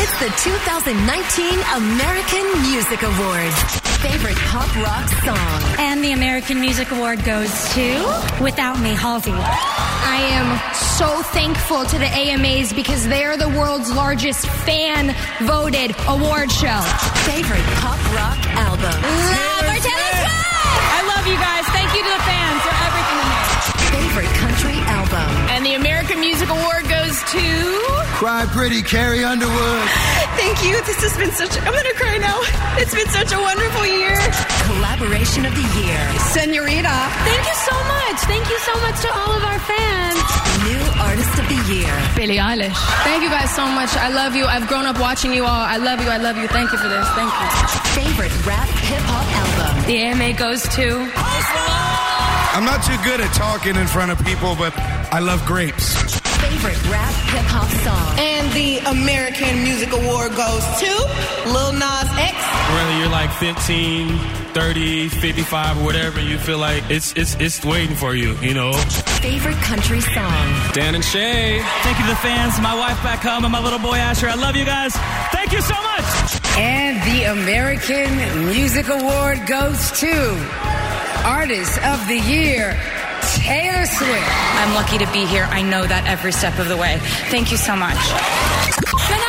It's the 2019 American Music Awards. Favorite pop rock song. And the American Music Award goes to Without Me, Halsey. I am so thankful to the AMAs because they are the world's largest fan-voted award show. Favorite pop rock album. Taylor Swift! I love you guys. Thank you to the fans for everything to me. Favorite country album. And the American Music Award goes to... Cry Pretty, Carrie Underwood. Thank you. This has been I'm going to cry now. It's been such a wonderful year. Collaboration of the year. Senorita. Thank you so much. Thank you so much to all of our fans. New artist of the year. Billie Eilish. Thank you guys so much. I love you. I've grown up watching you all. I love you. I love you. Thank you for this. Thank you. Favorite rap hip-hop album. The AMA goes to... I'm not too good at talking in front of people, but I love grapes. Favorite rap hip-hop song. And the American Music Award goes to Lil Nas X. Whether you're like 15, 30, 55, or whatever, you feel like it's waiting for you, you know. Favorite country song. Dan and Shay. Thank you to the fans, my wife back home, and my little boy Asher. I love you guys. Thank you so much. And the American Music Award goes to Artist of the Year, Taylor Swift. I'm lucky to be here. I know that every step of the way. Thank you so much.